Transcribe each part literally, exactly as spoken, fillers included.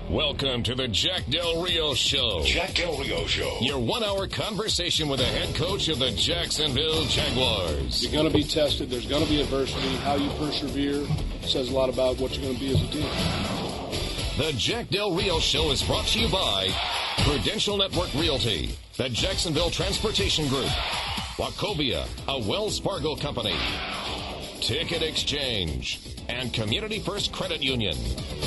Welcome to the Jack Del Rio Show. Jack Del Rio Show. Your one-hour conversation with the head coach of the Jacksonville Jaguars. You're going to be tested. There's going to be adversity. How you persevere says a lot about what you're going to be as a team. The Jack Del Rio Show is brought to you by Prudential Network Realty, the Jacksonville Transportation Group, Wachovia, a Wells Fargo company, Ticket Exchange, and Community First Credit Union.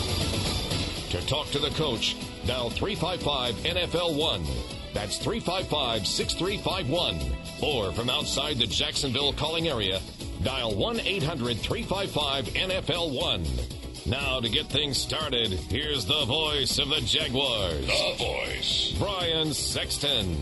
To talk to the coach, dial three five five N F L one. That's three five five, six three five one. Or from outside the Jacksonville calling area, dial one eight hundred, three five five, N F L one. Now to get things started, here's the voice of the Jaguars. The voice. Brian Sexton.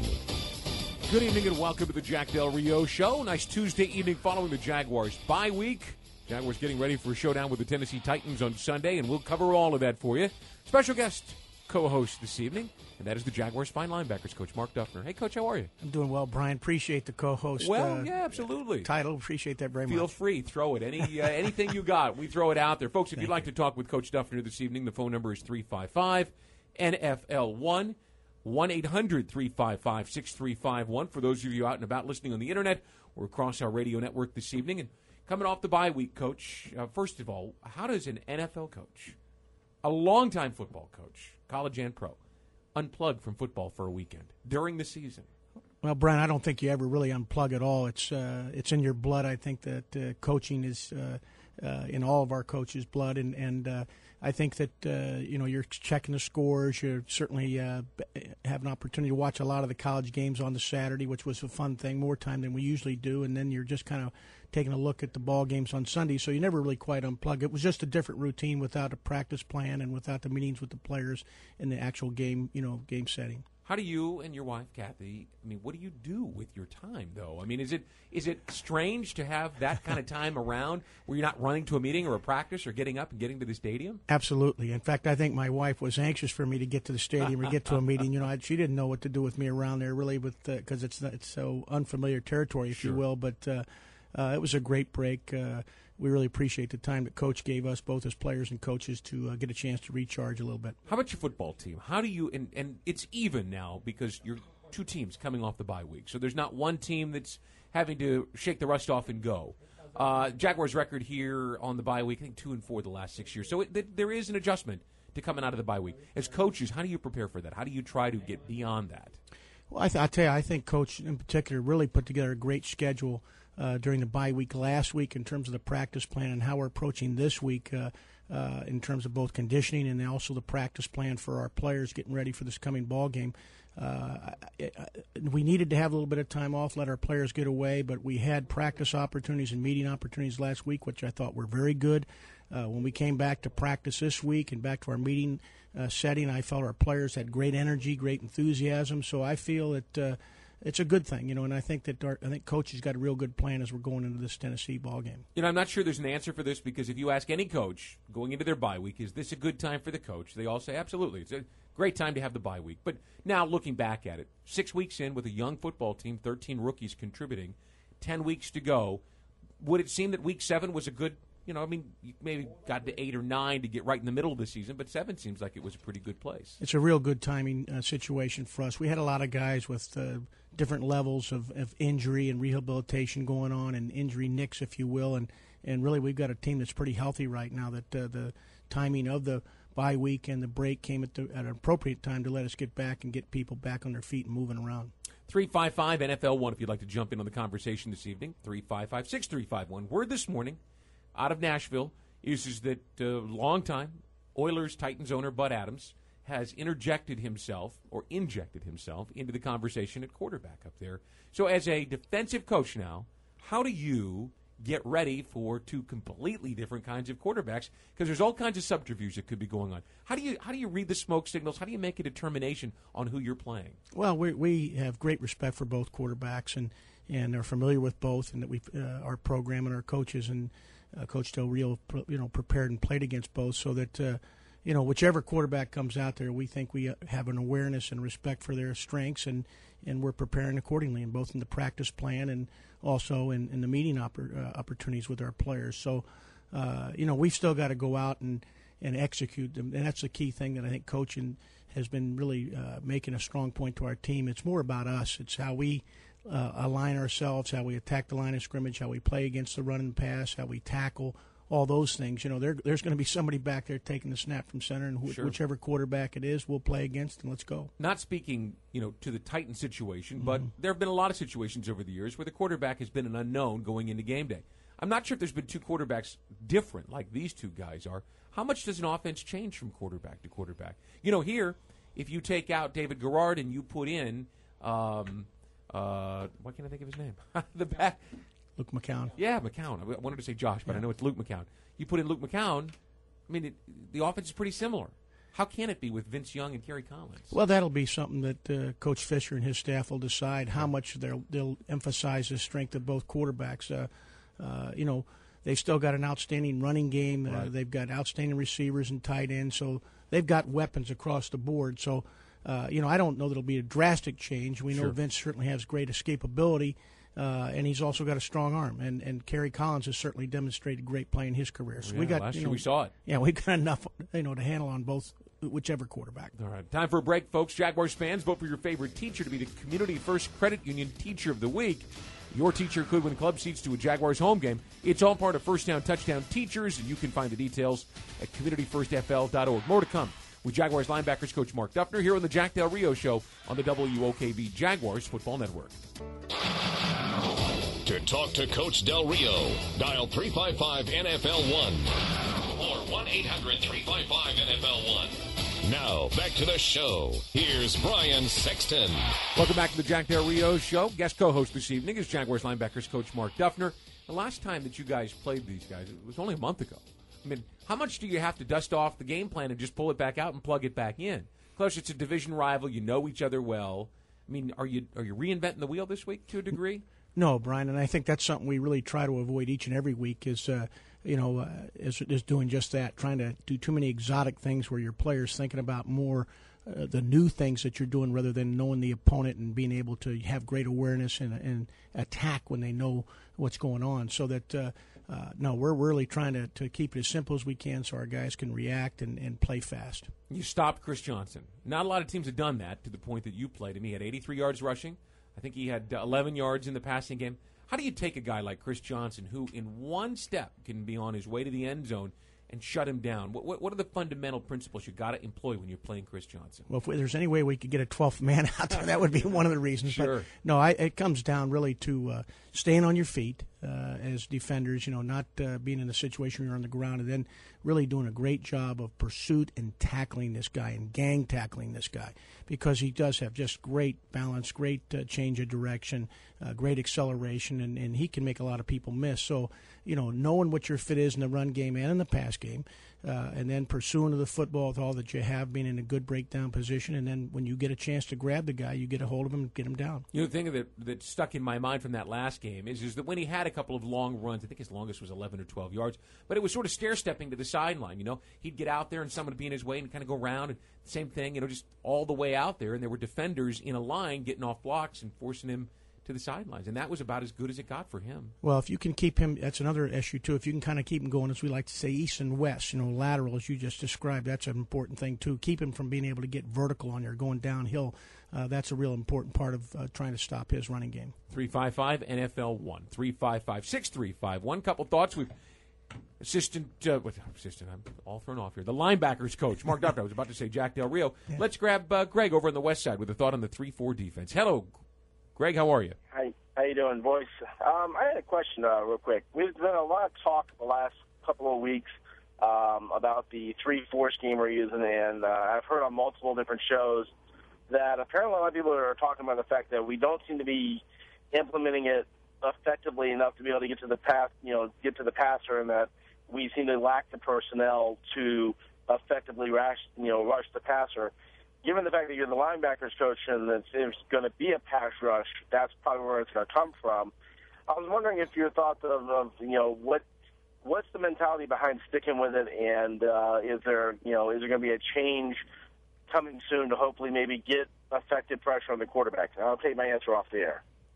Good evening and welcome to the Jack Del Rio Show. Nice Tuesday evening following the Jaguars bye week. Jaguars getting ready for a showdown with the Tennessee Titans on Sunday, and we'll cover all of that for you. Special guest co-host this evening, and that is the Jaguars fine linebackers coach, Mark Duffner. Hey, Coach, how are you? I'm doing well, Brian. Appreciate the co-host Well, uh, yeah, absolutely. title. Appreciate that very Feel much. free. Throw it. Any uh, Anything you got, we throw it out there. Folks, if Thank you'd like you. to talk with Coach Duffner this evening, the phone number is three five five N F L one, one eight hundred, three five five, six three five one. For those of you out and about listening on the Internet or across our radio network this evening. And coming off the bye week, Coach, uh, first of all, how does an N F L coach, a longtime football coach, college and pro, unplug from football for a weekend during the season? Well, Brian, I don't think you ever really unplug at all. It's uh, it's in your blood. I think that uh, coaching is uh, uh, in all of our coaches' blood, and and uh, I think that uh, you know you're checking the scores. You certainly uh, have an opportunity to watch a lot of the college games on the Saturday, which was a fun thing, more time than we usually do, and then you're just kind of taking a look at the ball games on Sunday, so you never really quite unplug. It was just a different routine without a practice plan and without the meetings with the players in the actual game, you know, game setting. How do you and your wife, Kathy, I mean, what do you do with your time, though? I mean, is it is it strange to have that kind of time around where you're not running to a meeting or a practice or getting up and getting to the stadium? Absolutely. In fact, I think my wife was anxious for me to get to the stadium or get to a meeting. You know, I, she didn't know what to do with me around there, really, with because uh, it's it's so unfamiliar territory, if Sure. you will. But uh, uh, it was a great break. Uh, we really appreciate the time that Coach gave us, both as players and coaches, to uh, get a chance to recharge a little bit. How about your football team? How do you and, and it's even now because you're two teams coming off the bye week, so there's not one team that's having to shake the rust off and go. Uh, Jaguars' record here on the bye week, I think two and four the last six years. So it, th- there is an adjustment to coming out of the bye week. As coaches, how do you prepare for that? How do you try to get beyond that? Well, I, th- I tell you, I think Coach in particular really put together a great schedule uh, during the bye week last week in terms of the practice plan and how we're approaching this week uh, uh, in terms of both conditioning and also the practice plan for our players getting ready for this coming ball game. Uh, I, I, we needed to have a little bit of time off, let our players get away, but we had practice opportunities and meeting opportunities last week, which I thought were very good. Uh, when we came back to practice this week and back to our meeting uh, setting, I felt our players had great energy, great enthusiasm. So I feel that uh, it's a good thing, you know. And I think that our, I think Coach has got a real good plan as we're going into this Tennessee ball game. You know, I'm not sure there's an answer for this because if you ask any coach going into their bye week, is this a good time for the coach? They all say absolutely. It's a great time to have the bye week. But now looking back at it, six weeks in with a young football team, thirteen rookies contributing, ten weeks to go, would it seem that week seven was a good? You know, I mean, you maybe got to eight or nine to get right in the middle of the season, but seven seems like it was a pretty good place. It's a real good timing uh, situation for us. We had a lot of guys with uh, different levels of, of injury and rehabilitation going on, and injury nicks, if you will, and, and really we've got a team that's pretty healthy right now. That uh, the timing of the bye week and the break came at, the, at an appropriate time to let us get back and get people back on their feet and moving around. three five five N F L one if you'd like to jump in on the conversation this evening, three five five, six three five one. Word this morning out of Nashville is, is that uh, longtime Oilers Titans owner Bud Adams has interjected himself or injected himself into the conversation at quarterback up there. So as a defensive coach now, how do you get ready for two completely different kinds of quarterbacks? Because there's all kinds of subterfuge that could be going on. How do you how do you read the smoke signals? How do you make a determination on who you're playing? Well, we we have great respect for both quarterbacks and, and are familiar with both, and that we uh, our program and our coaches and uh, Coach Del Rio, you know, prepared and played against both, so that uh, you know whichever quarterback comes out there, we think we have an awareness and respect for their strengths, and, and we're preparing accordingly, and both in the practice plan and also in, in the meeting oppor- uh, opportunities with our players. So, uh, you know, we've still got to go out and and execute them. And that's the key thing that I think coaching has been really uh, making a strong point to our team. It's more about us. It's how we uh, align ourselves, how we attack the line of scrimmage, how we play against the run and pass, how we tackle, all those things. You know, there, there's going to be somebody back there taking the snap from center, and wh- Sure. whichever quarterback it is, we'll play against, and let's go. Not speaking, you know, to the Titan situation, but Mm-hmm. there have been a lot of situations over the years where the quarterback has been an unknown going into game day. I'm not sure if there's been two quarterbacks different like these two guys are. How much does an offense change from quarterback to quarterback? You know, here, if you take out David Garrard and you put in, um, uh, what can I think of his name? the back. Luke McCown. Yeah, McCown. I wanted to say Josh, but I know it's Luke McCown. You put in Luke McCown, I mean, it, the offense is pretty similar. How can it be with Vince Young and Kerry Collins? Well, that'll be something that uh, Coach Fisher and his staff will decide how much they'll, they'll emphasize the strength of both quarterbacks. Uh, uh, you know, they've still got an outstanding running game. Uh, Right. They've got outstanding receivers and tight ends, so they've got weapons across the board. So, uh, you know, I don't know that it'll be a drastic change. We know Sure. Vince certainly has great escapability. Uh, and he's also got a strong arm, and and Kerry Collins has certainly demonstrated great play in his career. So Yeah, we got last you year know, we saw it. Yeah, we got enough you know to handle on both whichever quarterback. All right, time for a break, folks. Jaguars fans, vote for your favorite teacher to be the Community First Credit Union Teacher of the Week. Your teacher could win club seats to a Jaguars home game. It's all part of First Down Touchdown Teachers, and you can find the details at community first f l dot org. More to come with Jaguars linebackers coach Mark Duffner here on the Jack Del Rio Show on the W O K V Jaguars Football Network. To talk to Coach Del Rio, dial three five five N F L one or one eight hundred three five five N F L one. Now, back to the show. Here's Brian Sexton. Welcome back to the Jack Del Rio Show. Guest co-host this evening is Jaguars linebackers coach Mark Duffner. The last time that you guys played these guys, it was only a month ago. I mean, how much do you have to dust off the game plan and just pull it back out and plug it back in? Plus, it's a division rival. You know each other well. I mean, are you are you reinventing the wheel this week to a degree? No, Brian, and I think that's something we really try to avoid each and every week is, uh, you know, uh, is, is doing just that, trying to do too many exotic things where your players thinking about more uh, the new things that you're doing rather than knowing the opponent and being able to have great awareness and, and attack when they know what's going on. So that, uh, uh, no, we're really trying to, to keep it as simple as we can so our guys can react and, and play fast. You stopped Chris Johnson. Not a lot of teams have done that to the point that you played him. He had eighty-three yards rushing. I think he had uh, eleven yards in the passing game. How do you take a guy like Chris Johnson, who in one step can be on his way to the end zone, and shut him down? What, what, what are the fundamental principles you got to employ when you're playing Chris Johnson? Well, if there's any way we could get a twelfth man out there, that would be one of the reasons. Sure. But no, I, it comes down really to uh, staying on your feet uh, as defenders, you know, not uh, being in a situation where you're on the ground, and then really doing a great job of pursuit and tackling this guy and gang tackling this guy, because he does have just great balance, great uh, change of direction, uh, great acceleration, and, and he can make a lot of people miss. So, you know, knowing what your fit is in the run game and in the pass game, uh, and then pursuing the football with all that you have, being in a good breakdown position, and then when you get a chance to grab the guy, you get a hold of him and get him down. You know, the thing that, that stuck in my mind from that last game is, is that when he had a couple of long runs, I think his longest was eleven or twelve yards, but it was sort of stair-stepping to the sideline, you know. He'd get out there and someone would be in his way and kind of go around, and same thing, you know, just all the way out there, and there were defenders in a line getting off blocks and forcing him to the sidelines, and that was about as good as it got for him. Well, if you can keep him, that's another issue too. If you can kind of keep him going, as we like to say, east and west, you know, lateral, as you just described, that's an important thing too. Keep him from being able to get vertical on you or going downhill. Uh, that's a real important part of uh, trying to stop his running game. three five five N F L one, three five five, six three five one. Couple thoughts with assistant, uh, what, assistant, I'm all thrown off here, the linebackers coach, Mark Duffner. I was about to say Jack Del Rio. Yeah. Let's grab uh, Greg over on the west side with a thought on the three four defense. Hello, Greg, how are you? Hi, how you doing, boys? Um, I had a question uh, real quick. We've been a lot of talk the last couple of weeks um, about the three four scheme we're using, and uh, I've heard on multiple different shows that apparently a lot of people are talking about the fact that we don't seem to be implementing it effectively enough to be able to get to the pass, you know, get to the passer, and that we seem to lack the personnel to effectively rush, you know, rush the passer. Given the fact that you're the linebackers coach and that there's going to be a pass rush, that's probably where it's going to come from. I was wondering if your thoughts of, of you know, what what's the mentality behind sticking with it, and uh, is there, you know, is there going to be a change coming soon to hopefully maybe get effective pressure on the quarterback? And I'll take my answer off the air.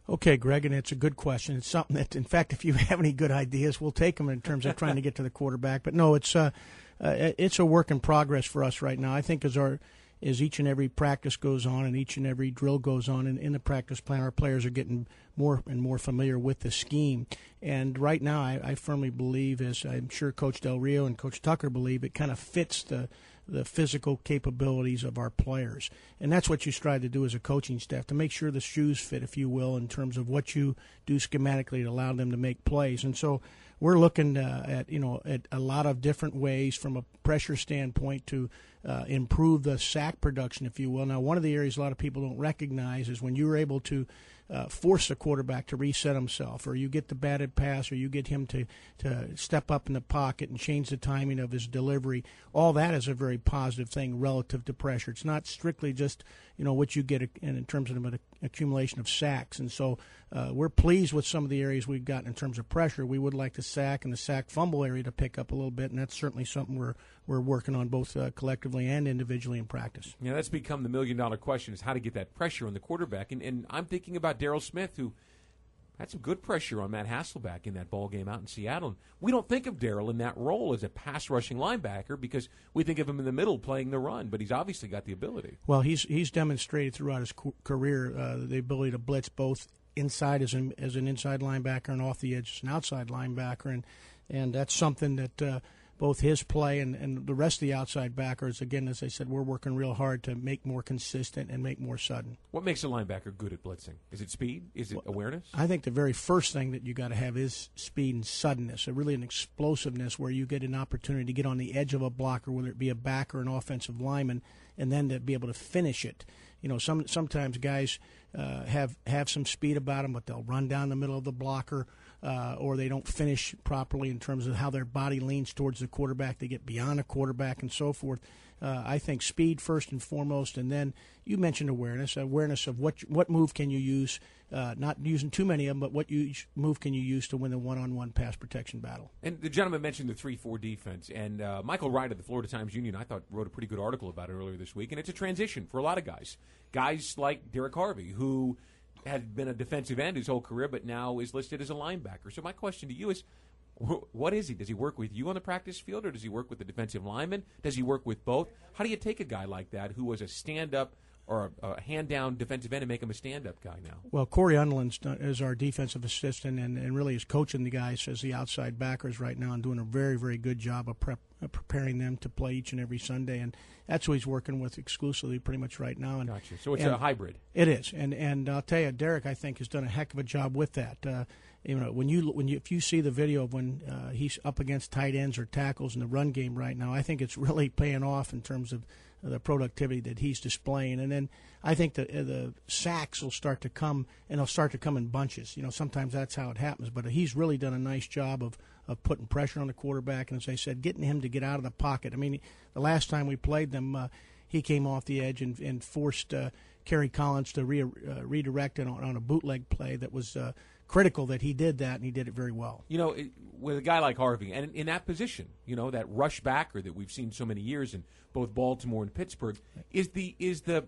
Okay, Greg, and it's a good question. It's something that, in fact, if you have any good ideas, we'll take them in terms of trying to get to the quarterback. But no, it's uh, uh, it's a work in progress for us right now. I think as our as each and every practice goes on and each and every drill goes on in, in the practice plan, our players are getting more and more familiar with the scheme. And right now, I, I firmly believe, as I'm sure Coach Del Rio and Coach Tucker believe, it kind of fits the the physical capabilities of our players. And that's what you strive to do as a coaching staff, to make sure the shoes fit, if you will, in terms of what you do schematically to allow them to make plays. And so we're looking uh, at, you know, at a lot of different ways from a pressure standpoint to uh, improve the sack production, if you will. Now, one of the areas a lot of people don't recognize is when you're able to Uh, force the quarterback to reset himself, or you get the batted pass, or you get him to, to step up in the pocket and change the timing of his delivery. All that is a very positive thing relative to pressure. It's not strictly just, you know, what you get in, in terms of an accumulation of sacks. And so uh, we're pleased with some of the areas we've got in terms of pressure. We would like the sack and the sack fumble area to pick up a little bit, and that's certainly something we're we're working on both uh, collectively and individually in practice. Yeah, that's become the million-dollar question, is how to get that pressure on the quarterback. And, and I'm thinking about Daryl Smith, who had some good pressure on Matt Hasselbeck in that ball game out in Seattle. And we don't think of Daryl in that role as a pass-rushing linebacker because we think of him in the middle playing the run, but he's obviously got the ability. Well, he's he's demonstrated throughout his co- career uh, the ability to blitz both inside as an, as an inside linebacker and off the edge as an outside linebacker, and, and that's something that uh, both his play and, and the rest of the outside backers, again, as I said, we're working real hard to make more consistent and make more sudden. What makes a linebacker good at blitzing? Is it speed? Is it well, awareness? I think the very first thing that you got to have is speed and suddenness, so really an explosiveness where you get an opportunity to get on the edge of a blocker, whether it be a back or an offensive lineman, and then to be able to finish it. You know, some sometimes guys uh, have have some speed about them, but they'll run down the middle of the blocker, uh, or they don't finish properly in terms of how their body leans towards the quarterback. They get beyond a quarterback and so forth. Uh, I think speed first and foremost, and then you mentioned awareness, awareness of what what move can you use, uh, not using too many of them, but what you, move can you use to win the one-on-one pass protection battle. And the gentleman mentioned the three four defense, and uh, Michael Wright of the Florida Times-Union, I thought, wrote a pretty good article about it earlier this week, and it's a transition for a lot of guys. Guys like Derek Harvey, who had been a defensive end his whole career, but now is listed as a linebacker. So my question to you is, what is he? Does he work with you on the practice field, or does he work with the defensive lineman? Does he work with both? How do you take a guy like that who was a stand-up or a, a hand-down defensive end and make him a stand-up guy now? Well, Corey Unland is our defensive assistant and, and really is coaching the guys as the outside backers right now and doing a very, very good job of prep, uh, preparing them to play each and every Sunday. And that's who he's working with exclusively pretty much right now. And, gotcha. So it's and a hybrid. It is. And, and I'll tell you, Derek, I think, has done a heck of a job with that. Uh, You know, when you when you if you see the video of when uh, he's up against tight ends or tackles in the run game right now, I think it's really paying off in terms of the productivity that he's displaying. And then I think the the sacks will start to come, and they'll start to come in bunches. You know, sometimes that's how it happens. But he's really done a nice job of, of putting pressure on the quarterback, and as I said, getting him to get out of the pocket. I mean, the last time we played them, uh, he came off the edge and, and forced uh, Kerry Collins to re, uh, redirect it on, on a bootleg play that was uh, critical that he did that, and he did it very well. You know, it, with a guy like Harvey, and in, in that position, you know, that rush backer that we've seen so many years in both Baltimore and Pittsburgh, is the is the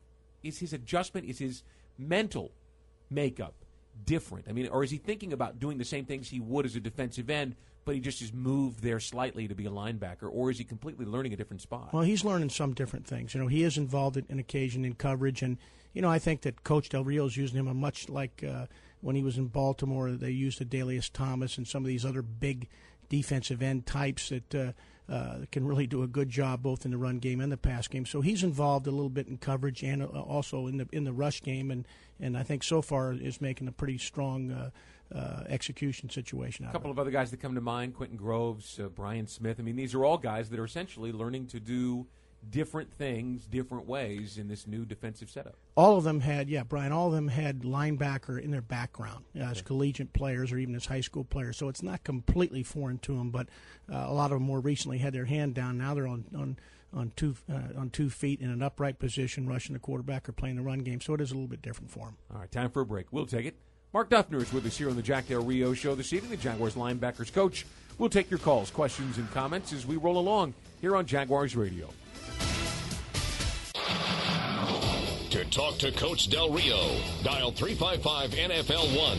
is his adjustment, is his mental makeup different? I mean, or is he thinking about doing the same things he would as a defensive end, but he just is moved there slightly to be a linebacker, or is he completely learning a different spot? Well, he's learning some different things. You know, he is involved in, in occasion in coverage, and you know, I think that Coach Del Rio is using him a much like uh, when he was in Baltimore. They used Adalius Thomas and some of these other big defensive end types that uh, uh, can really do a good job both in the run game and the pass game. So he's involved a little bit in coverage and uh, also in the in the rush game, and, and I think so far is making a pretty strong uh, uh, execution situation out of it. A couple of, of other guys that come to mind, Quentin Groves, uh, Brian Smith. I mean, these are all guys that are essentially learning to do different things, different ways in this new defensive setup. All of them had, yeah, Brian, all of them had linebacker in their background uh, as collegiate players or even as high school players. So it's not completely foreign to them, but uh, a lot of them more recently had their hand down. Now they're on on on two uh, on two feet in an upright position, rushing the quarterback or playing the run game. So it is a little bit different for them. All right, time for a break. We'll take it. Mark Duffner is with us here on the Jack Del Rio Show this evening, the Jaguars linebackers coach. We'll take your calls, questions, and comments as we roll along here on Jaguars Radio. To talk to Coach Del Rio. Dial three five five N F L one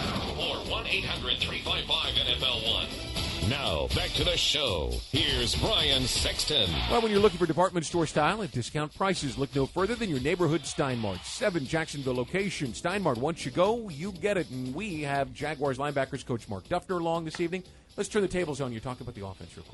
or one eight hundred three five five N F L one. Now, back to the show. Here's Brian Sexton. Well, when you're looking for department store style at discount prices, look no further than your neighborhood Steinmart. Seven Jacksonville locations. Steinmart, once you go, you get it. And we have Jaguars linebackers coach Mark Duffner along this evening. Let's turn the tables on you. Talk about the offense real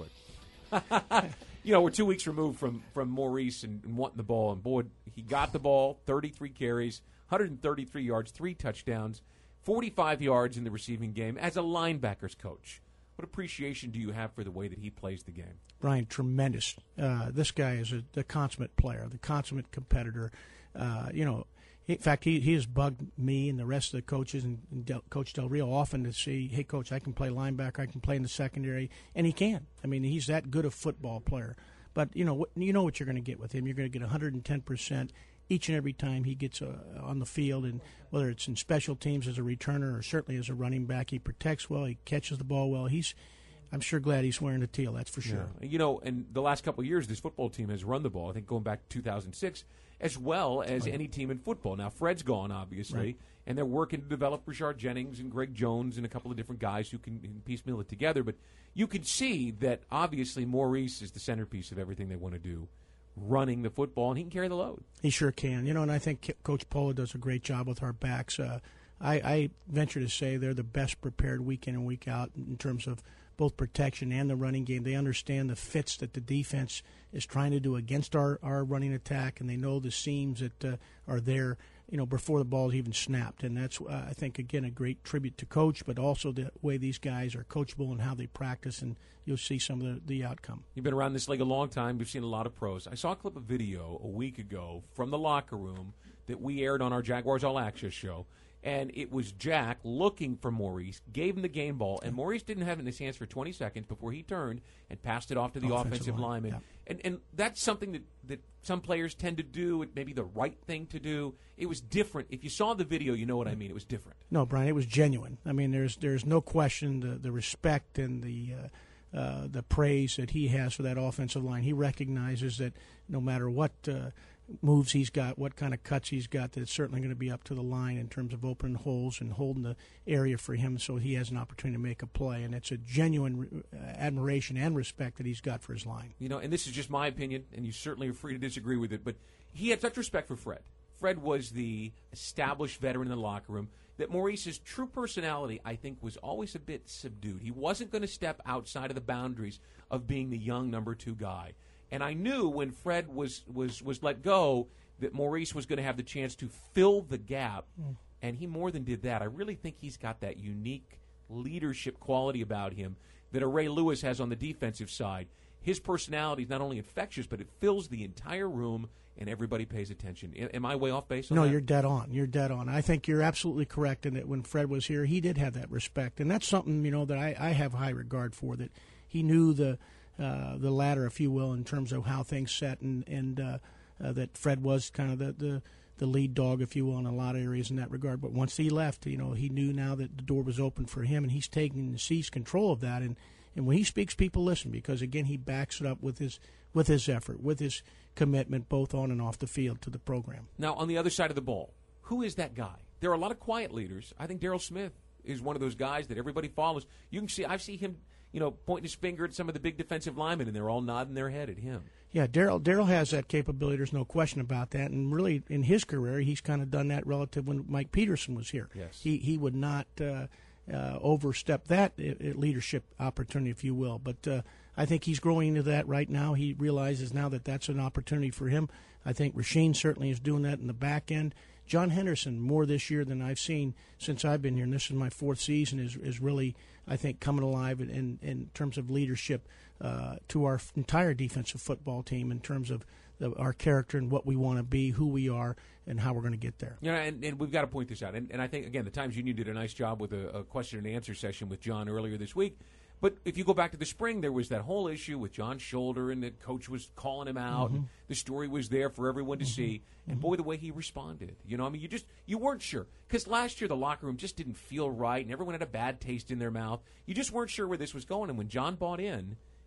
quick. You know, we're two weeks removed from, from Maurice and, and wanting the ball. And, boy, he got the ball, thirty-three carries, one hundred thirty-three yards, three touchdowns, forty-five yards in the receiving game as a linebackers coach. What appreciation do you have for the way that he plays the game? Brian, tremendous. Uh, this guy is a, the consummate player, the consummate competitor. Uh, you know, in fact, he, he has bugged me and the rest of the coaches and, and Del, Coach Del Rio often to see, hey, Coach, I can play linebacker, I can play in the secondary, and he can. I mean, he's that good a football player. But, you know, you know what you're going to get with him. You're going to get one hundred ten percent each and every time he gets uh, on the field, and whether it's in special teams as a returner or certainly as a running back, he protects well, he catches the ball well. He's, I'm sure glad he's wearing the teal, that's for sure. Yeah. You know, in the last couple of years, this football team has run the ball, I think going back to two thousand six, as well as right. any team in football. Now, Fred's gone, obviously, right. and they're working to develop Rashard Jennings and Greg Jones and a couple of different guys who can, can piecemeal it together. But you can see that, obviously, Maurice is the centerpiece of everything they want to do, running the football, and he can carry the load. He sure can. You know, and I think Coach Polo does a great job with our backs. Uh, I, I venture to say they're the best prepared week in and week out in terms of both protection and the running game. They understand the fits that the defense is trying to do against our, our running attack, and they know the seams that uh, are there, you know, before the ball is even snapped. And that's, uh, I think, again, a great tribute to Coach, but also the way these guys are coachable and how they practice, and you'll see some of the, the outcome. You've been around this league a long time. We've seen a lot of pros. I saw a clip of video a week ago from the locker room that we aired on our Jaguars All Access show, and it was Jack looking for Maurice, gave him the game ball, and Maurice didn't have it in his hands for twenty seconds before he turned and passed it off to the offensive, offensive line. lineman. Yeah. And and that's something that, that some players tend to do. It may be the right thing to do. It was different. If you saw the video, you know what I mean. It was different. No, Brian, it was genuine. I mean, there's there's no question the, the respect and the uh, uh, the praise that he has for that offensive line. He recognizes that no matter what uh, moves he's got, what kind of cuts he's got, that it's certainly going to be up to the line in terms of opening holes and holding the area for him so he has an opportunity to make a play. And it's a genuine uh, admiration and respect that he's got for his line. You know, and this is just my opinion, and you certainly are free to disagree with it, but he had such respect for Fred. Fred was the established veteran in the locker room that Maurice's true personality, I think, was always a bit subdued. He wasn't going to step outside of the boundaries of being the young number two guy. And I knew when Fred was, was, was let go that Maurice was going to have the chance to fill the gap, mm. and he more than did that. I really think he's got that unique leadership quality about him that a Ray Lewis has on the defensive side. His personality is not only infectious, but it fills the entire room, and everybody pays attention. Am I way off base on no, that? No, you're dead on. You're dead on. I think you're absolutely correct in that when Fred was here, he did have that respect, and that's something, you know, that I, I have high regard for, that he knew the – Uh, the ladder, if you will, in terms of how things set, and and uh, uh, that Fred was kind of the, the the lead dog, if you will, in a lot of areas in that regard. But once he left, you know, he knew now that the door was open for him, and he's taking and seized control of that. And, and when he speaks, people listen, because again, he backs it up with his with his effort, with his commitment, both on and off the field to the program. Now, on the other side of the ball, who is that guy? There are a lot of quiet leaders. I think Daryl Smith is one of those guys that everybody follows. You can see, I've seen him, you know, pointing his finger at some of the big defensive linemen, and they're all nodding their head at him. Yeah, Daryl Daryl has that capability. There's no question about that. And really, in his career, he's kind of done that relative when Mike Peterson was here. Yes. He he would not uh, uh, overstep that uh, leadership opportunity, if you will. But uh, I think he's growing into that right now. He realizes now that that's an opportunity for him. I think Rasheen certainly is doing that in the back end. John Henderson, more this year than I've seen since I've been here, and this is my fourth season, is is really, I think, coming alive in, in, in terms of leadership uh, to our entire defensive football team, in terms of the, our character and what we want to be, who we are, and how we're going to get there. Yeah, and, and we've got to point this out. And, and I think, again, the Times Union did a nice job with a, a question and answer session with John earlier this week. But if you go back to the spring, there was that whole issue with John's shoulder, and the coach was calling him out, mm-hmm. and the story was there for everyone to mm-hmm. see. And boy, the way he responded, you know, I mean, you just you weren't sure, because last year the locker room just didn't feel right, and everyone had a bad taste in their mouth. You just weren't sure where this was going, and when John bought in,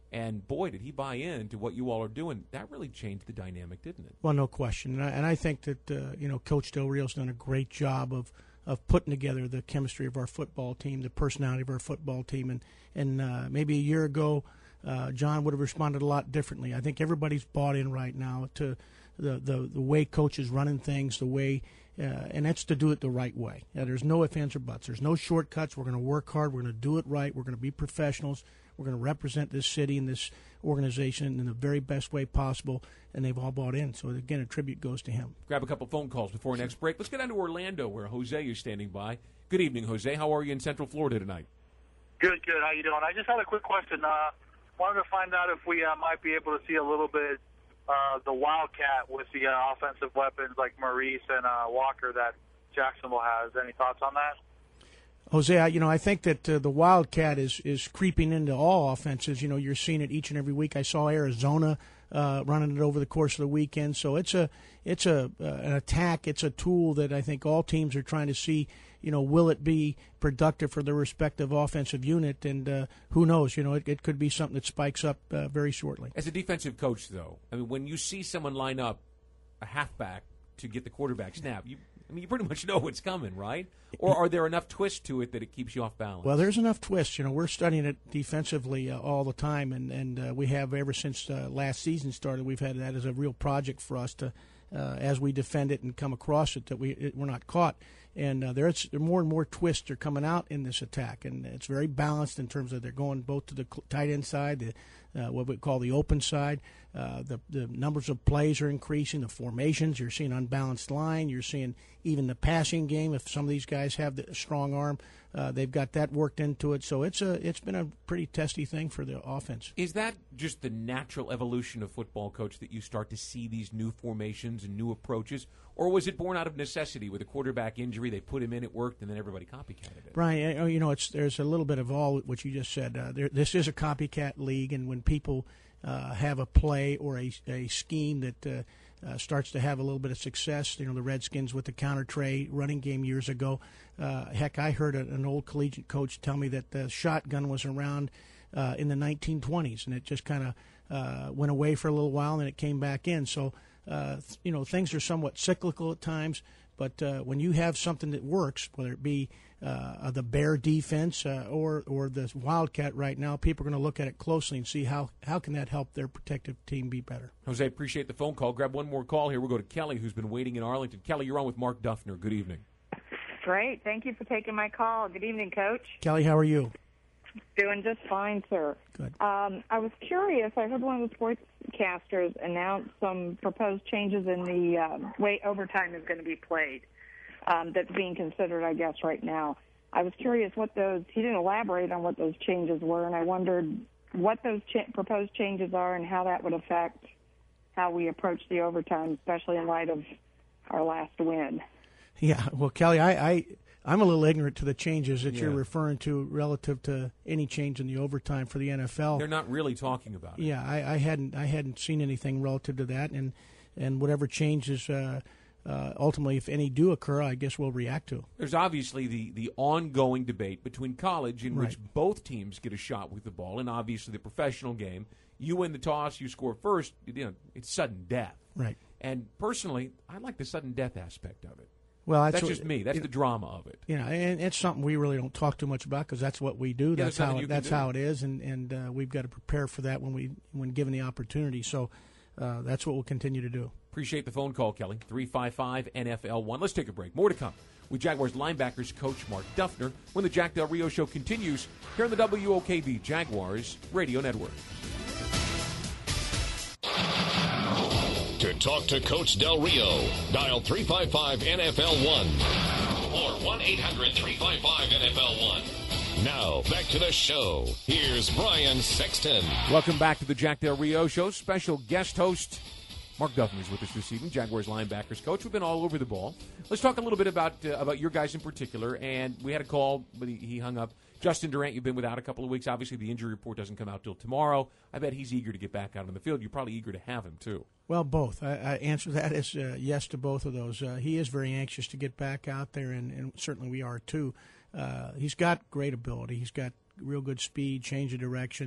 And, boy, did he buy into what you all are doing. That really changed the dynamic, didn't it? Well, no question. And I, and I think that, uh, you know, Coach Del Rio's done a great job of, of putting together the chemistry of our football team, the personality of our football team. And, and uh, maybe a year ago, uh, John would have responded a lot differently. I think everybody's bought in right now to the, the, the way Coach is running things, the way uh, – and that's to do it the right way. Uh, there's no ifs, ands, or buts. There's no shortcuts. We're going to work hard. We're going to do it right. We're going to be professionals. We're going to represent this city and this organization in the very best way possible, and they've all bought in. So, again, a tribute goes to him. Grab a couple phone calls before our next break. Let's get down to Orlando, where Jose is standing by. Good evening, Jose. How are you in Central Florida tonight? Good, good. How you doing? I just had a quick question. Uh, wanted to find out if we uh, might be able to see a little bit uh, the Wildcat with the uh, offensive weapons like Maurice and uh, Walker that Jacksonville has. Any thoughts on that? Jose, I, you know, I think that uh, the Wildcat is, is creeping into all offenses. You know, you're seeing it each and every week. I saw Arizona uh, running it over the course of the weekend. So it's a it's a uh, an attack. It's a tool that I think all teams are trying to see. You know, will it be productive for their respective offensive unit? And uh, who knows? You know, it, it could be something that spikes up uh, very shortly. As a defensive coach, though, I mean, when you see someone line up a halfback to get the quarterback snap, you. I mean, you pretty much know what's coming, right? Or are there enough twists to it that it keeps you off balance? Well, there's enough twists. You know, we're studying it defensively uh, all the time, and, and uh, we have ever since uh, last season started. We've had that as a real project for us to, uh, as we defend it and come across it, that we, it, we're not caught. And uh, there's there more and more twists are coming out in this attack, and it's very balanced in terms of they're going both to the tight end side, the uh, what we call the open side. Uh, the the numbers of plays are increasing. The formations, you're seeing unbalanced line. You're seeing even the passing game. If some of these guys have the strong arm, uh, they've got that worked into it. So it's a it's been a pretty testy thing for the offense. Is that just the natural evolution of football, Coach, that you start to see these new formations and new approaches? Or was it born out of necessity with a quarterback injury? They put him in, it worked, and then everybody copycatted it. Brian, you know, it's there's a little bit of all what you just said. Uh, there, this is a copycat league, and when people uh, have a play or a, a scheme that uh, uh, starts to have a little bit of success, you know, the Redskins with the counter tray running game years ago. Uh, heck, I heard a, an old collegiate coach tell me that the shotgun was around uh, in the nineteen twenties, and it just kind of uh, went away for a little while, and then it came back in. So. Uh, you know, things are somewhat cyclical at times, but uh, when you have something that works, whether it be uh, the Bear defense uh, or or the Wildcat right now, people are going to look at it closely and see how, how can that help their protective team be better. Jose, appreciate the phone call. Grab one more call here. We'll go to Kelly, who's been waiting in Arlington. Kelly, you're on with Mark Duffner. Good evening. Great. Thank you for taking my call. Good evening, Coach. Kelly, how are you? Doing just fine, sir. Good. Um, I was curious. I heard one of the sportscasters announce some proposed changes in the um, way overtime is going to be played. Um, that's being considered, I guess, right now. I was curious what those. He didn't elaborate on what those changes were, and I wondered what those cha- proposed changes are and how that would affect how we approach the overtime, especially in light of our last win. Yeah. Well, Kelly, I. I I'm a little ignorant to the changes that yeah. you're referring to relative to any change in the overtime for the N F L. They're not really talking about it. Yeah, I, I hadn't I hadn't seen anything relative to that, and and whatever changes uh, uh, ultimately, if any, do occur, I guess we'll react to. There's obviously the, the ongoing debate between college, in right. which both teams get a shot with the ball, and obviously the professional game. You win the toss, you score first. You know, it's sudden death. Right. And personally, I like the sudden death aspect of it. Well, that's, that's what, just me. That's it, the drama of it. You know, and it's something we really don't talk too much about because that's what we do. Yeah, that's how it, that's do. how it is, and and uh, we've got to prepare for that when we when given the opportunity. So uh, that's what we'll continue to do. Appreciate the phone call, Kelly. three five five N F L one. Let's take a break. More to come with Jaguars linebackers coach Mark Duffner when the Jack Del Rio Show continues here on the W O K V Jaguars Radio Network. To talk to Coach Del Rio, dial three five five N F L one or one eight hundred three five five N F L one. Now, back to the show. Here's Brian Sexton. Welcome back to the Jack Del Rio Show. Special guest host Mark Duffner is with us this evening, Jaguars linebackers coach. We've been all over the ball. Let's talk a little bit about uh, about your guys in particular. And we had a call, but he, he hung up. Justin Durant, you've been without a couple of weeks. Obviously, the injury report doesn't come out till tomorrow. I bet he's eager to get back out on the field. You're probably eager to have him, too. Well, both. I, I answer that as uh, yes to both of those. Uh, he is very anxious to get back out there, and, and certainly we are, too. Uh, he's got great ability. He's got real good speed, change of direction.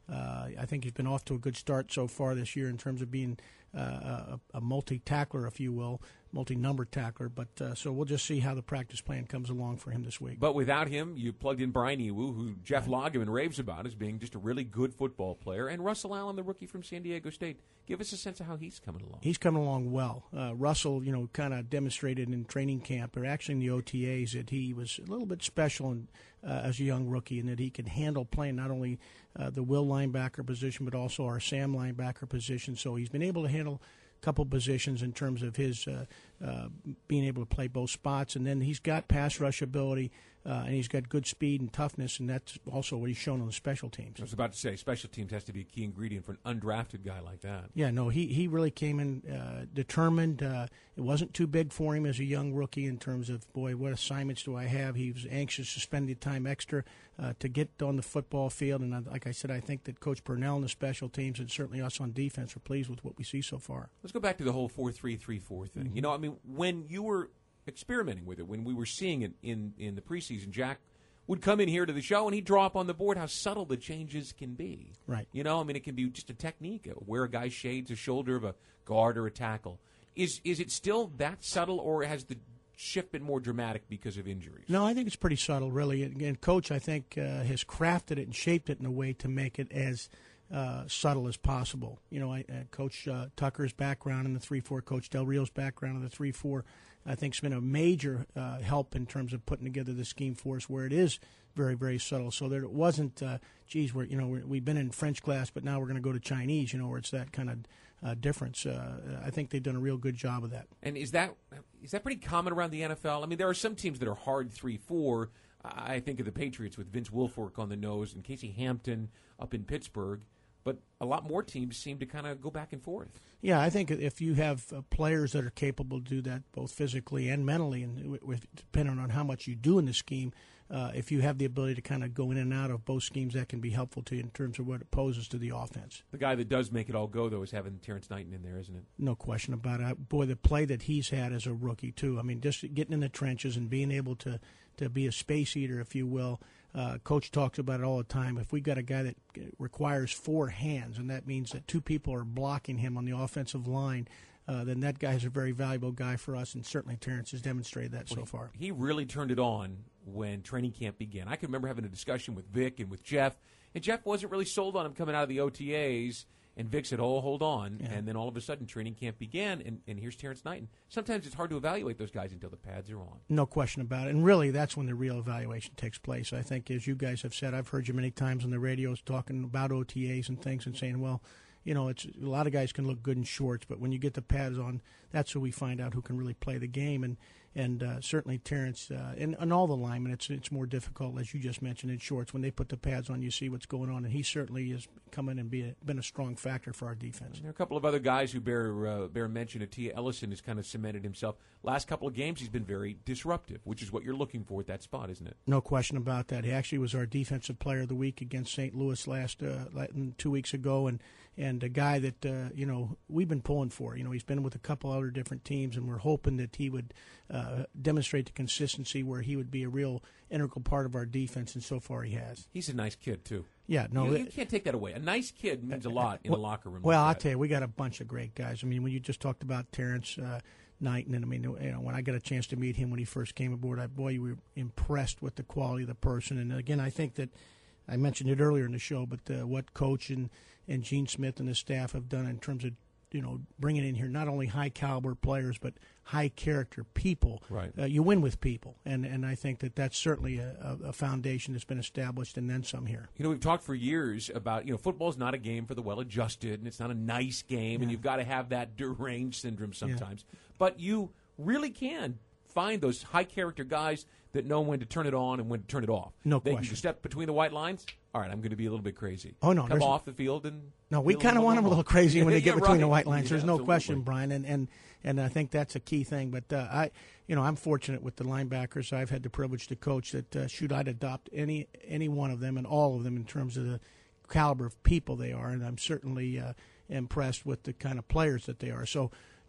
Uh, I think he's been off to a good start so far this year in terms of being uh, a, a multi-tackler, if you will, multi-number tackler. But uh, so we'll just see how the practice plan comes along for him this week. But without him, you plugged in Brian Ewu, who Jeff Lageman raves about as being just a really good football player, and Russell Allen, the rookie from San Diego State. Give us a sense of how he's coming along. He's coming along well. Uh, Russell, you know, kind of demonstrated in training camp, or actually in the O T As, that he was a little bit special in, uh, as a young rookie, and that he could handle playing not only uh, the will linebacker position, but also our Sam linebacker position. So he's been able to handle a couple positions in terms of his uh, uh, being able to play both spots. And then he's got pass rush ability, uh, and he's got good speed and toughness, and that's also what he's shown on the special teams. I was about to say, special teams has to be a key ingredient for an undrafted guy like that. Yeah, no, he, he really came in uh, determined. Uh, it wasn't too big for him as a young rookie in terms of, boy, what assignments do I have? He was anxious to spend the time extra uh, to get on the football field. And like I said, I think that Coach Purnell and the special teams, and certainly us on defense, are pleased with what we see so far. Let's go back to the whole four three three four thing. Mm-hmm. You know, I mean, when you were experimenting with it, when we were seeing it in, in the preseason, Jack would come in here to the show and he'd draw up on the board how subtle the changes can be. Right. You know, I mean, it can be just a technique, where a guy shades a shoulder of a guard or a tackle. Is is it still that subtle, or has the shift been more dramatic because of injuries? No, I think it's pretty subtle, really. And Coach, I think, uh, has crafted it and shaped it in a way to make it as uh, subtle as possible. You know, I, uh, Coach uh, Tucker's background in the three four, Coach Del Rio's background in the three four, I think has been a major uh, help in terms of putting together the scheme for us, where it is very, very subtle. So there it wasn't, uh, geez, we're, you know, we're, we've been in French class, but now we're going to go to Chinese, you know, where it's that kind of uh, difference. Uh, I think they've done a real good job of that. And is that is that pretty common around the N F L? I mean, there are some teams that are hard three four. I think of the Patriots with Vince Wilfork on the nose and Casey Hampton up in Pittsburgh. But a lot more teams seem to kind of go back and forth. Yeah, I think if you have uh, players that are capable to do that both physically and mentally, and w- w- depending on how much you do in the scheme, uh, if you have the ability to kind of go in and out of both schemes, that can be helpful to you in terms of what it poses to the offense. The guy that does make it all go, though, is having Terrence Knighton in there, isn't it? No question about it. Boy, the play that he's had as a rookie, too. I mean, just getting in the trenches and being able to, to be a space eater, if you will. Uh, Coach talks about it all the time. If we got a guy that requires four hands, and that means that two people are blocking him on the offensive line, uh, then that guy is a very valuable guy for us, and certainly Terrence has demonstrated that well, so far. He really turned it on when training camp began. I can remember having a discussion with Vic and with Jeff, and Jeff wasn't really sold on him coming out of the O T As. And Vic said, oh, hold on. Yeah. And then all of a sudden training camp began, and, and here's Terrence Knighton. Sometimes it's hard to evaluate those guys until the pads are on. No question about it. And really, that's when the real evaluation takes place. I think, as you guys have said, I've heard you many times on the radios talking about O T As and things and saying, well, you know, it's a lot of guys can look good in shorts, but when you get the pads on, that's who we find out who can really play the game. And and uh, certainly Terrence uh, and, and all the linemen, it's it's more difficult, as you just mentioned, in shorts. When they put the pads on, you see what's going on, and he certainly has come in and be a, been a strong factor for our defense. And there are a couple of other guys who bear uh, bear mention. Atia Ellison has kind of cemented himself. Last couple of games, he's been very disruptive, which is what you're looking for at that spot, isn't it? No question about that. He actually was our defensive player of the week against Saint Louis last uh, two weeks ago, and and a guy that uh, you know we've been pulling for. You know, he's been with a couple other different teams, and we're hoping that he would uh, demonstrate the consistency where he would be a real integral part of our defense, and so far he has. He's a nice kid too. Yeah, no, you, you can't take that away. A nice kid means a lot in well, the locker room. Well, like I'll that. tell you, we got a bunch of great guys. I mean, when you just talked about Terrence uh, Knighton, and I mean, you know, when I got a chance to meet him when he first came aboard, I boy, you were impressed with the quality of the person. And again, I think that I mentioned it earlier in the show, but uh, what Coach and and Gene Smith and his staff have done in terms of, you know, bringing in here not only high caliber players but high character people. Right. Uh, you win with people, and and I think that that's certainly a, a foundation that's been established, and then some here. You know, we've talked for years about, you know, football's not a game for the well-adjusted, and it's not a nice game, yeah. and you've got to have that deranged syndrome sometimes. Yeah. But you really can find those high character guys that know when to turn it on and when to turn it off. No they question. Can step between the white lines. All right, I'm going to be a little bit crazy. Oh no, come off the field and no. We kind of want them a little crazy when they get yeah, between right. the white lines. Yeah, There's no absolutely. question, Brian, and, and and I think that's a key thing. But uh, I, you know, I'm fortunate with the linebackers I've had the privilege to coach. That uh, should I'd adopt any any one of them and all of them in terms of the caliber of people they are, and I'm certainly uh, impressed with the kind of players that they are. So.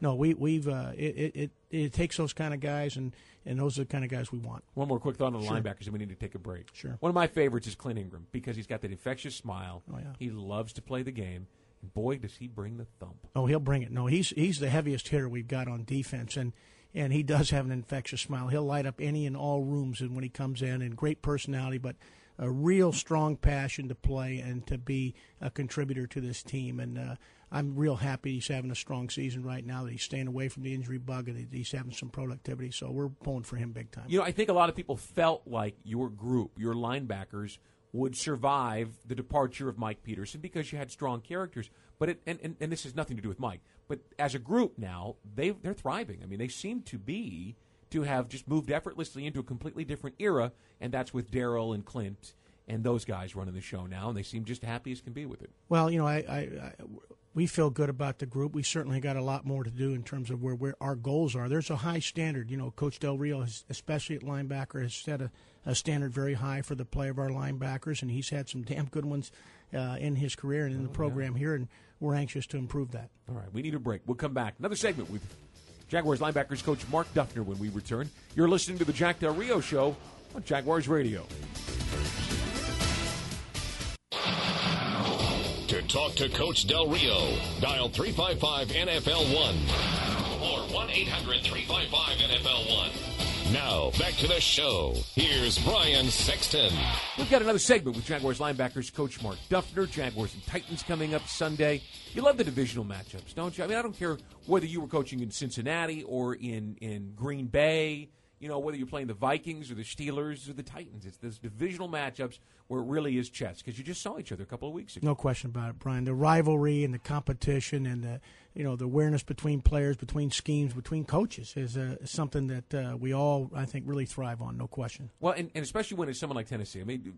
no, we we've uh, it, it it it takes those kind of guys, and, and those are the kind of guys we want. One more quick thought on the Sure. linebackers, and we need to take a break. Sure. One of my favorites is Clint Ingram because he's got that infectious smile. Oh, yeah. He loves to play the game. And boy, does he bring the thump. Oh, he'll bring it. No, he's he's the heaviest hitter we've got on defense, and and he does have an infectious smile. He'll light up any and all rooms, and when he comes in, and great personality, but a real strong passion to play and to be a contributor to this team. And uh, I'm real happy he's having a strong season right now, that he's staying away from the injury bug, and he's having some productivity. So we're pulling for him big time. You know, I think a lot of people felt like your group, your linebackers, would survive the departure of Mike Peterson because you had strong characters. But it, and, and, and this has nothing to do with Mike. But as a group now, they they're thriving. I mean, they seem to be to have just moved effortlessly into a completely different era, and that's with Darryl and Clint and those guys running the show now, and they seem just happy as can be with it. Well, you know, I, I, I we feel good about the group. We certainly got a lot more to do in terms of where, where our goals are. There's a high standard. You know, Coach Del Rio, has, especially at linebacker, has set a, a standard very high for the play of our linebackers, and he's had some damn good ones uh, in his career and in the program here, and we're anxious to improve that. All right, we need a break. We'll come back. Another segment with Jaguars linebackers coach Mark Duffner when we return. You're listening to the Jack Del Rio Show on Jaguars Radio. To talk to Coach Del Rio, dial three five five N F L one or one eight hundred three five five N F L one. Now, back to the show. Here's Brian Sexton. We've got another segment with Jaguars linebackers coach Mark Duffner. Jaguars and Titans coming up Sunday. You love the divisional matchups, don't you? I mean, I don't care whether you were coaching in Cincinnati or in, in Green Bay, you know, whether you're playing the Vikings or the Steelers or the Titans. It's those divisional matchups where it really is chess, because you just saw each other a couple of weeks ago. No question about it, Brian. The rivalry and the competition and the, you know, the awareness between players, between schemes, between coaches is uh, something that uh, we all, I think, really thrive on, no question. Well, and, and especially when it's someone like Tennessee. I mean,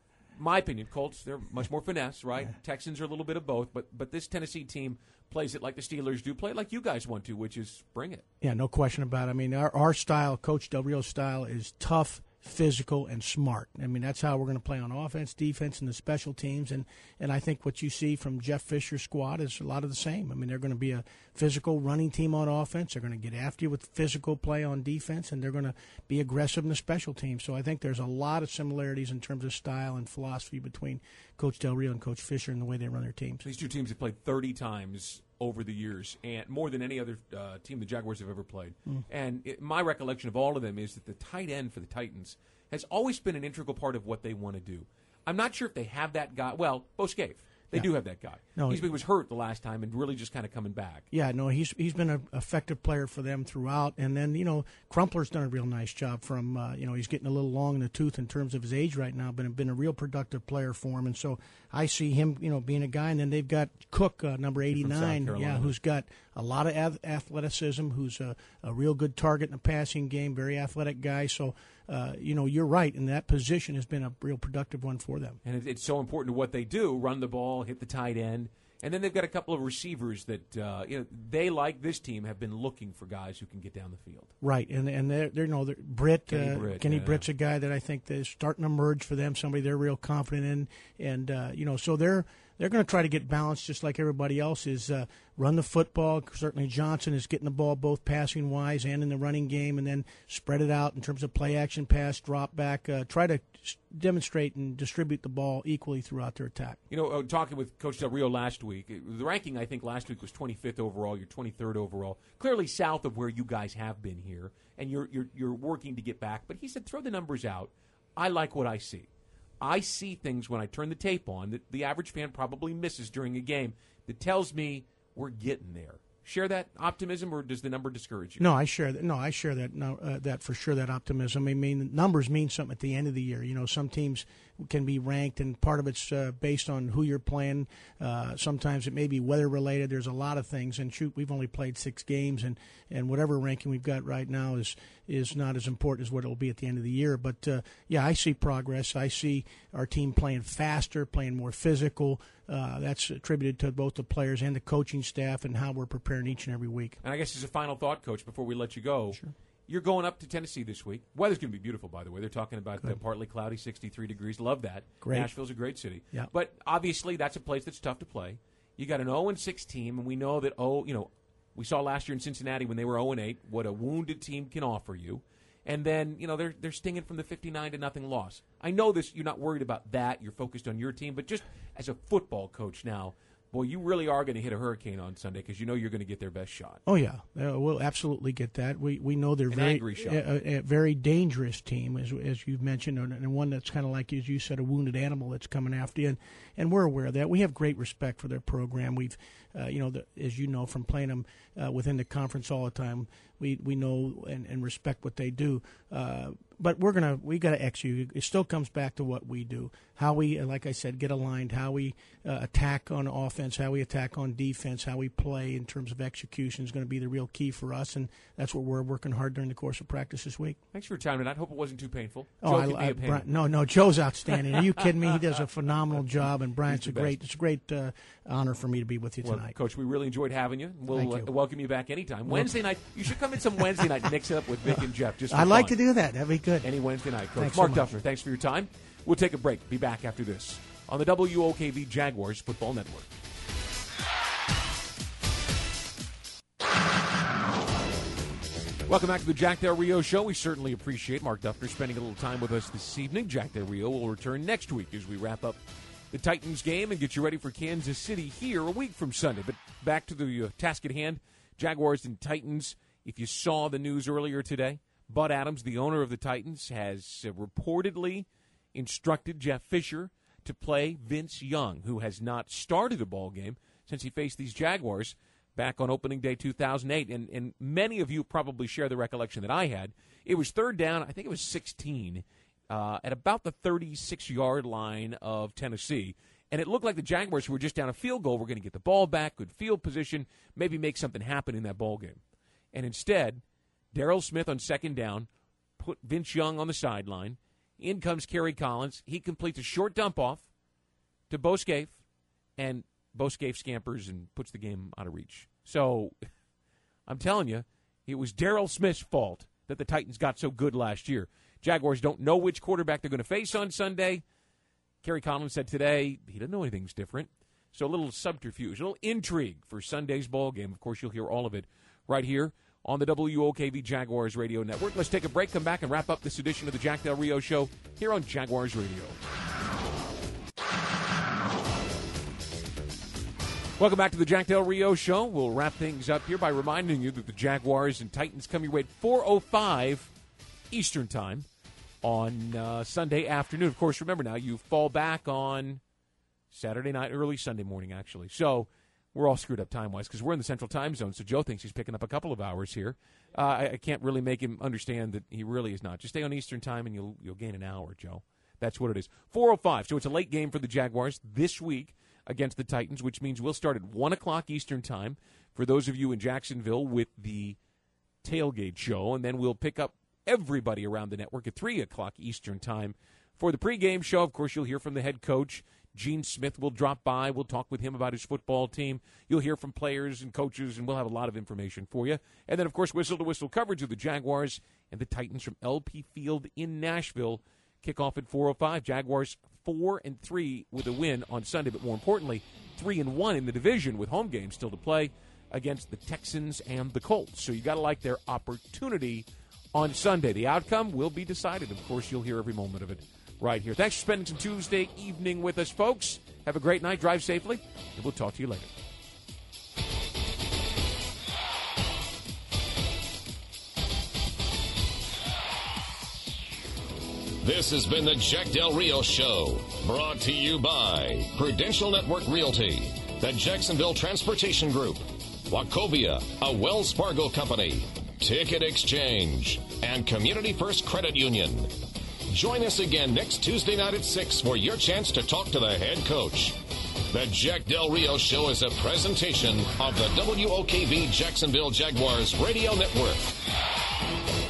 my opinion, Colts, they're much more finesse, right? Yeah. Texans are a little bit of both, but but this Tennessee team plays it like the Steelers do, play it like you guys want to, which is bring it. Yeah, no question about it. I mean, our, our style, Coach Del Rio's style, is tough, physical, and smart. I mean, that's how we're going to play on offense, defense, and the special teams. And, and I think what you see from Jeff Fisher's squad is a lot of the same. I mean, they're going to be a physical running team on offense. They're going to get after you with physical play on defense, and they're going to be aggressive in the special teams. So I think there's a lot of similarities in terms of style and philosophy between Coach Del Rio and Coach Fisher and the way they run their teams. These two teams have played thirty times over the years, and more than any other uh, team the Jaguars have ever played. Mm. And it, my recollection of all of them is that the tight end for the Titans has always been an integral part of what they want to do. I'm not sure if they have that guy. Well, Bo Scaife. They yeah. do have that guy. No, he's, he was hurt the last time and really just kind of coming back. Yeah, no, he's he's been an effective player for them throughout. And then, you know, Crumpler's done a real nice job from, uh, you know, he's getting a little long in the tooth in terms of his age right now, but been a real productive player for him. And so I see him, you know, being a guy. And then they've got Cook, uh, number eighty-nine, yeah, who's got a lot of ath- athleticism, who's a, a real good target in the passing game, very athletic guy. So, uh, you know, you're right, and that position has been a real productive one for them. And it's so important to what they do, run the ball, hit the tight end. And then they've got a couple of receivers that, uh, you know, they, like this team, have been looking for guys who can get down the field. Right, and and they're, they're you know, they're, Britt, Kenny, uh, Britt, Kenny yeah. Britt's a guy that I think is starting to emerge for them, somebody they're real confident in. And, uh, you know, so they're they're going to try to get balanced just like everybody else is. Uh, run the football. Certainly Johnson is getting the ball both passing-wise and in the running game, and then spread it out in terms of play-action pass, drop back, uh, try to demonstrate and distribute the ball equally throughout their attack. You know, uh, talking with Coach Del Rio last week, the ranking I think last week was twenty-fifth overall, you're twenty-third overall, clearly south of where you guys have been here, and you're you're you're working to get back. But he said, throw the numbers out. I like what I see. I see things when I turn the tape on that the average fan probably misses during a game that tells me we're getting there. Share that optimism, or does the number discourage you? No, I share that. No, I share that. No, uh, that for sure. That optimism. I mean, numbers mean something at the end of the year. You know, some teams can be ranked, and part of it's uh, based on who you're playing. Uh, sometimes it may be weather related. There's a lot of things. And shoot, we've only played six games, and, and whatever ranking we've got right now is is not as important as what it'll be at the end of the year. But uh, yeah, I see progress. I see our team playing faster, playing more physical. Uh, that's attributed to both the players and the coaching staff and how we're preparing each and every week. And I guess as a final thought, Coach, before we let you go, sure. You're going up to Tennessee this week. Weather's going to be beautiful, by the way. They're talking about uh, partly cloudy, sixty-three degrees. Love that. Great. Nashville's a great city. Yeah. But obviously that's a place that's tough to play. You got an oh and six team, and we know that, oh, you know, We saw last year in Cincinnati when they were oh and eight what a wounded team can offer you. And then, you know, they're they're stinging from the fifty-nine to nothing loss. I know this. You're not worried about that. You're focused on your team. But just as a football coach now, boy, you really are going to hit a hurricane on Sunday because you know you're going to get their best shot. Oh yeah, uh, we'll absolutely get that. We we know they're An very angry shot. a, a very dangerous team, as as you've mentioned, and, and one that's kind of like, as you said, a wounded animal that's coming after you. And, and we're aware of that. We have great respect for their program. We've, uh, you know, the, as you know from playing them uh, within the conference all the time, we we know and, and respect what they do. Uh, but we're gonna we got to execute. It still comes back to what we do, how we, like I said, get aligned, how we uh, attack on offense, how we attack on defense, how we play in terms of execution is going to be the real key for us, and that's what we're working hard during the course of practice this week. Thanks for your time tonight. I hope it wasn't too painful. Oh, Joe I, can be I, a pain. Brian, no, no, Joe's outstanding. Are you kidding me? He does a phenomenal job, and Brian, He's it's a the great, best. it's a great uh, honor for me to be with you Well, tonight. Coach, we really enjoyed having you. We'll Thank uh, you. welcome you back anytime. Wednesday night, you should come in some Wednesday night and mix it up with Vic and Jeff. Just for I'd like fun. to do that. That'd be good. Any Wednesday night, Coach. Thanks Mark so much. Duffner, thanks for your time. We'll take a break. Be back after this on the W O K V Jaguars Football Network. Welcome back to the Jack Del Rio Show. We certainly appreciate Mark Duffner spending a little time with us this evening. Jack Del Rio will return next week as we wrap up the Titans game and get you ready for Kansas City here a week from Sunday. But back to the uh, task at hand, Jaguars and Titans. If you saw the news earlier today, Bud Adams, the owner of the Titans, has uh, reportedly instructed Jeff Fisher to play Vince Young, who has not started a ball game since he faced these Jaguars back on opening day two thousand eight. And, and many of you probably share the recollection that I had. It was third down, I think it was sixteen, uh, at about the thirty-six-yard line of Tennessee. And it looked like the Jaguars, who were just down a field goal, were going to get the ball back, good field position, maybe make something happen in that ball game. And instead, Darrell Smith on second down put Vince Young on the sideline. In comes Kerry Collins. He completes a short dump-off to Bo Scaife, and Bo Scaife scampers and puts the game out of reach. So, I'm telling you, it was Darrell Smith's fault that the Titans got so good last year. Jaguars don't know which quarterback they're going to face on Sunday. Kerry Collins said today he doesn't know anything's different. So a little subterfuge, a little intrigue for Sunday's ball game. Of course, you'll hear all of it right here on the W O K V Jaguars Radio Network. Let's take a break, come back, and wrap up this edition of the Jack Del Rio Show here on Jaguars Radio. Welcome back to the Jack Del Rio Show. We'll wrap things up here by reminding you that the Jaguars and Titans come your way at four oh five Eastern Time on uh, Sunday afternoon. Of course, remember now, you fall back on Saturday night, early Sunday morning, actually. So we're all screwed up time-wise because we're in the Central Time Zone, so Joe thinks he's picking up a couple of hours here. Uh, I, I can't really make him understand that he really is not. Just stay on Eastern Time and you'll you'll gain an hour, Joe. That's what it is. four oh five, so it's a late game for the Jaguars this week against the Titans, which means we'll start at one o'clock Eastern Time for those of you in Jacksonville with the tailgate show, and then we'll pick up everybody around the network at three o'clock Eastern Time for the pregame show. Of course, you'll hear from the head coach. Gene Smith will drop by. We'll talk with him about his football team. You'll hear from players and coaches, and we'll have a lot of information for you. And then, of course, whistle-to-whistle coverage of the Jaguars and the Titans from L P Field in Nashville. Kickoff at four oh five. Jaguars four and three with a win on Sunday, but more importantly, three and one in the division with home games still to play against the Texans and the Colts. So you got to like their opportunity on Sunday. The outcome will be decided. Of course, you'll hear every moment of it right here. Thanks for spending some Tuesday evening with us, folks. Have a great night. Drive safely, and we'll talk to you later. This has been the Jack Del Rio Show, brought to you by Prudential Network Realty, the Jacksonville Transportation Group, Wachovia, a Wells Fargo company, Ticket Exchange, and Community First Credit Union. Join us again next Tuesday night at six for your chance to talk to the head coach. The Jack Del Rio Show is a presentation of the W O K V Jacksonville Jaguars Radio Network.